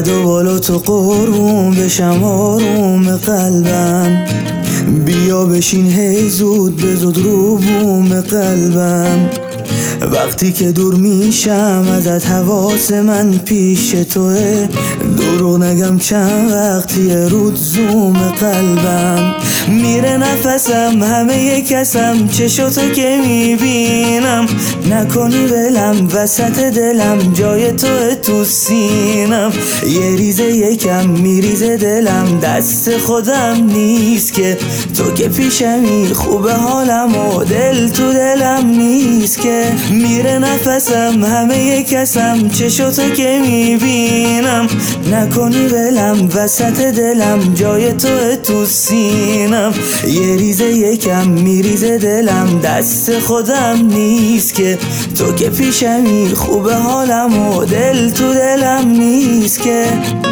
قد و بالا تو قربون بشم آروم قلبم، بیا بشین هی زود به زود رو بوم قلبم. وقتی که دور میشم ازت حواس من پیش توه، دروغ نگم چند وقتی رود زوم قلبم. میره نفسم همه کسم چشاتو که میبینم، نکنی ولم وسط دلم جای تو سینم. یه ریزه یکم میریزه دلم دست خودم نیست که، تو که پیشمی خوبه حالم و دل تو دلم نیست که. میره نفسم همه کسم چشاتو که میبینم، نکنی ولم وسط دلم جای تو سینم. یه ریزه یکم میریزه دلم دست خودم نیست که، تو که پیشمی خوبه حالم و دل تو دلم نیست که.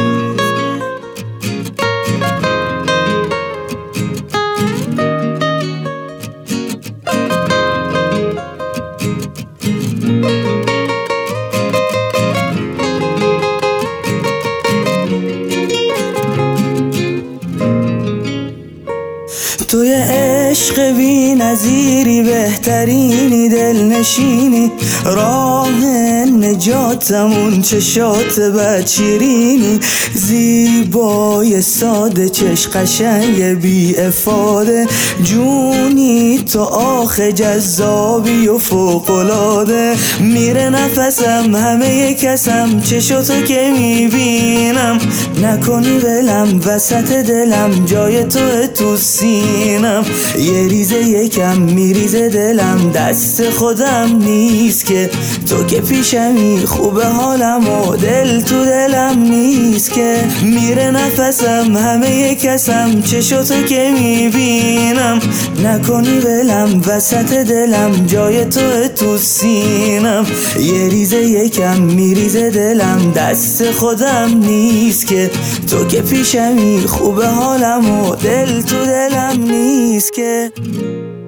توی عشق بی نظیری، بهترینی دلنشینی، راه نجاتمون چشات بدشیرینی، زیبای ساده چش قشنگ بی افاده، جونی تو آخه جذابی و فوق‌العاده. میره نفسم همه کسم چشاتو که میبینم، نکنی ولم وسط دلم جای تو سینم. یه ریزه یکم میریزه دلم دست خودم نیست که، تو که پیشمی خوبه حالم و دل تو دلم نیست که. میره نفسم همه کسم چشاتو که میبینم، نکنی ولم وسط دلم جای تو سینم. یه ریزه یکم میریزه دلم دست خودم نیست که، تو که پیشمی خوبه حالم و دل تو دلم نیست که.